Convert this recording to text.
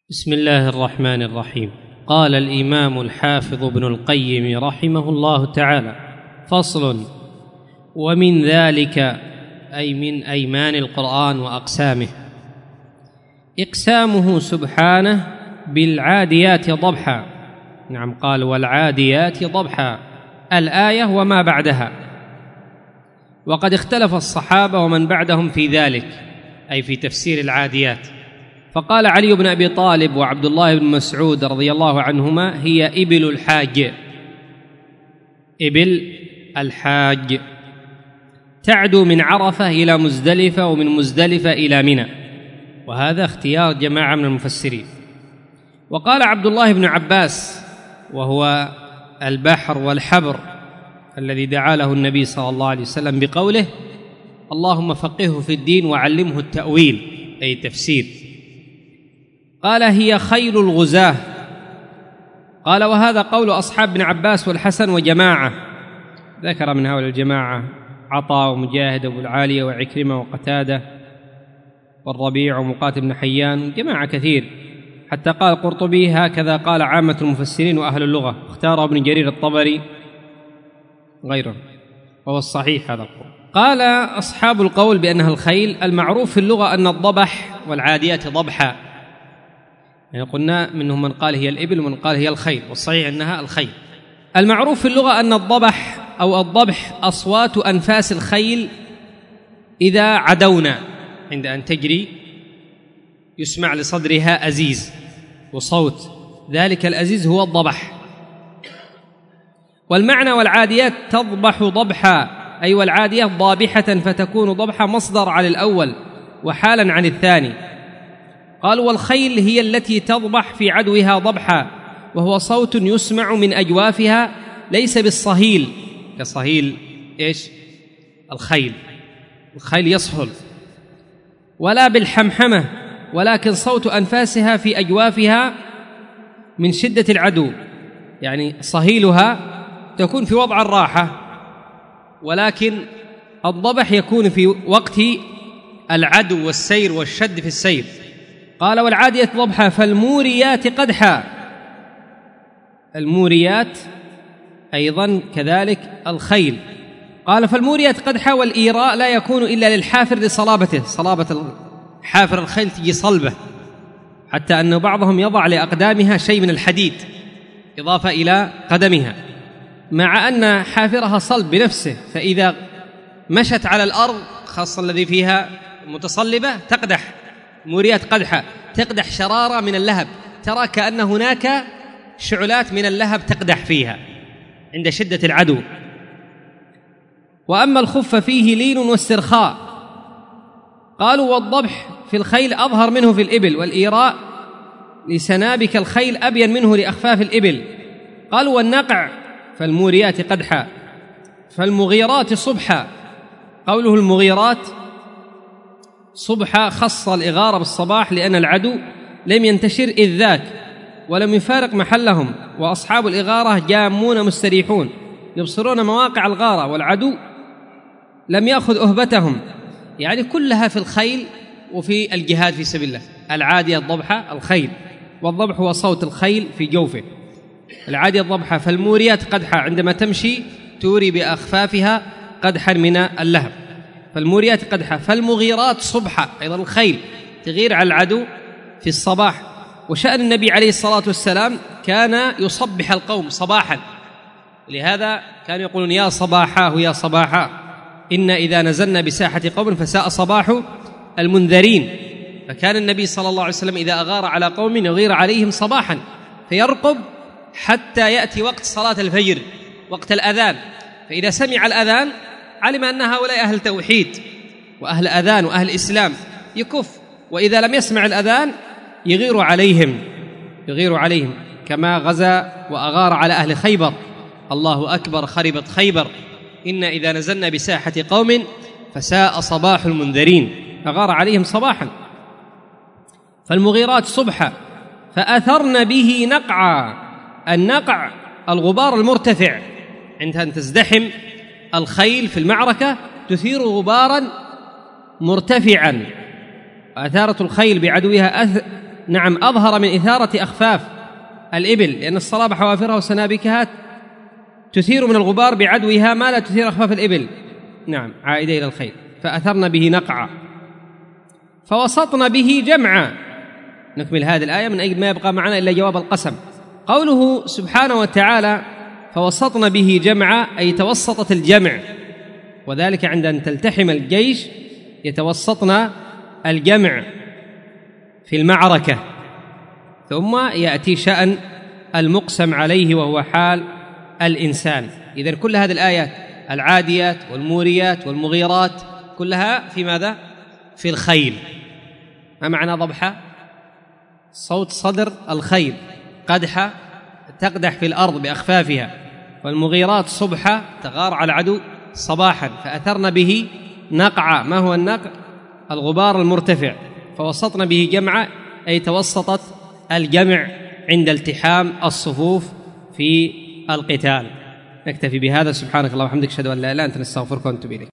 بسم الله الرحمن الرحيم. قال الإمام الحافظ ابن القيم رحمه الله تعالى: فصل: ومن ذلك أي من أيمان القرآن وأقسامه إقسامه سبحانه بالعاديات ضبحا. نعم، قال والعاديات ضبحا الآية وما بعدها، وقد اختلف الصحابة ومن بعدهم في ذلك، أي في تفسير العاديات. فقال علي بن أبي طالب وعبد الله بن مسعود رضي الله عنهما: هي إبل الحاج، إبل الحاج تعدو من عرفة إلى مزدلفة ومن مزدلفة إلى منى، وهذا اختيار جماعة من المفسرين. وقال عبد الله بن عباس، وهو البحر والحبر الذي دعا له النبي صلى الله عليه وسلم بقوله: اللهم فقهه في الدين وعلمه التأويل، أي التفسير. قال: هي خيل الغزاة. قال: وهذا قول أصحاب ابن عباس والحسن وجماعة، ذكر من هؤلاء الجماعة عطاء ومجاهد وابو العالية وعكرمة وقتادة والربيع ومقاتل بن حيان، جماعة كثير، حتى قال القرطبي: هكذا قال عامة المفسرين وأهل اللغة، اختاره ابن جرير الطبري غيره، وهو الصحيح هذا القول. قال أصحاب القول بأنها الخيل، المعروف في اللغة أن الضبح والعاديات ضبحا، يعني قلنا منهم من قال هي الإبل ومن قال هي الخيل، والصحيح أنها الخيل. المعروف في اللغة أن الضبح أو الضبح أصوات أنفاس الخيل إذا عدونا، عند أن تجري يسمع لصدرها أزيز، وصوت ذلك الأزيز هو الضبح. والمعنى والعاديات تضبح ضبحا، أي والعاديات ضابحة، فتكون ضبحا مصدر على الأول وحالا عن الثاني. قالوا: والخيل هي التي تضبح في عدوها ضبحا، وهو صوت يسمع من أجوافها، ليس بالصهيل كصهيل إيش الخيل يصهل، ولا بالحمحمة، ولكن صوت أنفاسها في أجوافها من شدة العدو، يعني صهيلها تكون في وضع الراحة، ولكن الضبح يكون في وقت العدو والسير والشد في السير. قال: والعادية ضبحا فالموريات قدحا. الموريات أيضا كذلك الخيل. قال: فالموريات قدحا، والإيراء لا يكون إلا للحافر لصلابته، صلابة حافر الخيل تجي صلبة، حتى أن بعضهم يضع لأقدامها شيء من الحديد إضافة إلى قدمها، مع أن حافرها صلب بنفسه، فإذا مشت على الأرض خاصة الذي فيها متصلبة تقدح. موريات قدحة، تقدح شرارة من اللهب، ترى كأن هناك شعلات من اللهب تقدح فيها عند شدة العدو. وأما الخف فيه لين واسترخاء. قالوا: والضبح في الخيل أظهر منه في الإبل، والإيراء لسنابك الخيل أبين منه لأخفاف الإبل. قالوا: والنقع فالموريات قدحا، فالمغيرات صبحا. قوله المغيرات صبحا خص الإغارة بالصباح، لأن العدو لم ينتشر إذ ذاك ولم يفارق محلهم، وأصحاب الإغارة جامون مستريحون يبصرون مواقع الغارة، والعدو لم يأخذ أهبتهم، يعني كلها في الخيل وفي الجهاد في سبيل الله. العادية الضبحة الخيل، والضبح هو صوت الخيل في جوفه. العادية الضبحة. فالموريات قدحا، عندما تمشي توري بأخفافها قدحا من اللهب، فالموريات قدحا. فالمغيرات صبحا، أيضا الخيل تغير على العدو في الصباح. وشأن النبي عليه الصلاة والسلام كان يصبح القوم صباحا، لهذا كانوا يقولون: يا صباحاه يا صباحا، إن إذا نزلنا بساحة قوم فساء صباح المنذرين. فكان النبي صلى الله عليه وسلم إذا أغار على قوم يغير عليهم صباحا، فيرقب حتى يأتي وقت صلاة الفجر، وقت الأذان، فإذا سمع الأذان علم أن هؤلاء أهل توحيد وأهل أذان وأهل إسلام، يكف. وإذا لم يسمع الأذان يغير عليهم، كما غزا وأغار على أهل خيبر. الله أكبر، خربت خيبر، إن إذا نزلنا بساحة قوم فساء صباح المنذرين، أغار عليهم صباحا. فالمغيرات صبحا. فأثرن به نقعا. النقع الغبار المرتفع، عند أن تزدحم الخيل في المعركة تثير غبارا مرتفعا. أثارت الخيل بعدوها نعم أظهر من إثارة أخفاف الإبل، لأن الصلاب حوافرها وسنابكها تثير من الغبار بعدوها ما لا تثير أخفاف الإبل، نعم، عائدة إلى الخيل. فأثرن به نقعا فوسطن به جمعا. نكمل هذه الآية من أجل ما يبقى معنا إلا جواب القسم. قوله سبحانه وتعالى فوسطن به جمعا، أي توسطت الجمع، وذلك عند أن تلتحم الجيش يتوسطن الجمع في المعركة، ثم يأتي شأن المقسم عليه وهو حال الإنسان. إذن كل هذه الآيات العاديات والموريات والمغيرات كلها في ماذا؟ في الخيل. ما معنى ضبحة؟ صوت صدر الخيل، قدحة تقدح في الأرض بأخفافها، والمغيرات صبحة تغار على العدو صباحا، فأثرن به نقعا. ما هو النقع؟ الغبار المرتفع. فوسطن به جمعا، أي توسطت الجمع عند التحام الصفوف في القتال. نكتفي بهذا. سبحانك اللهم وبحمدك، أشهد أن لا إله إلا أنت، نستغفرك ونتوب إليك.